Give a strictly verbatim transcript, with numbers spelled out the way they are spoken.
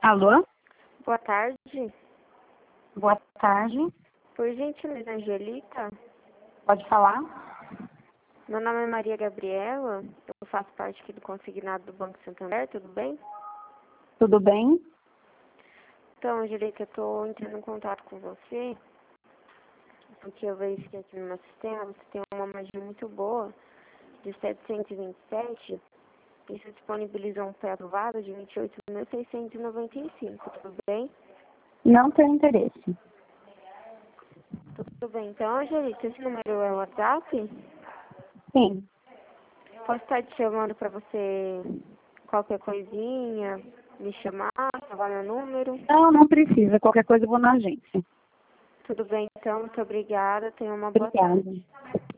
Alô? Boa tarde. Boa tarde. Por gentileza, Angelica. Pode falar? Meu nome é Maria Gabriela. Eu faço parte aqui do consignado do Banco Santander, tudo bem? Tudo bem? Então, Angelica, eu estou entrando em contato com você porque eu verifiquei aqui no meu sistema, você tem uma margem muito boa de setecentos e vinte e sete e você disponibilizou um pré-aprovado de vinte e oito mil seiscentos e noventa e cinco, tudo bem? Não tenho interesse. Tudo bem. Então, Angelica, esse número é o WhatsApp? Sim. Posso estar te chamando para você qualquer coisinha, me chamar, salvar meu número? Não, não precisa. Qualquer coisa eu vou na agência. Tudo bem, então. Muito obrigada. Tenha uma boa tarde. Obrigada.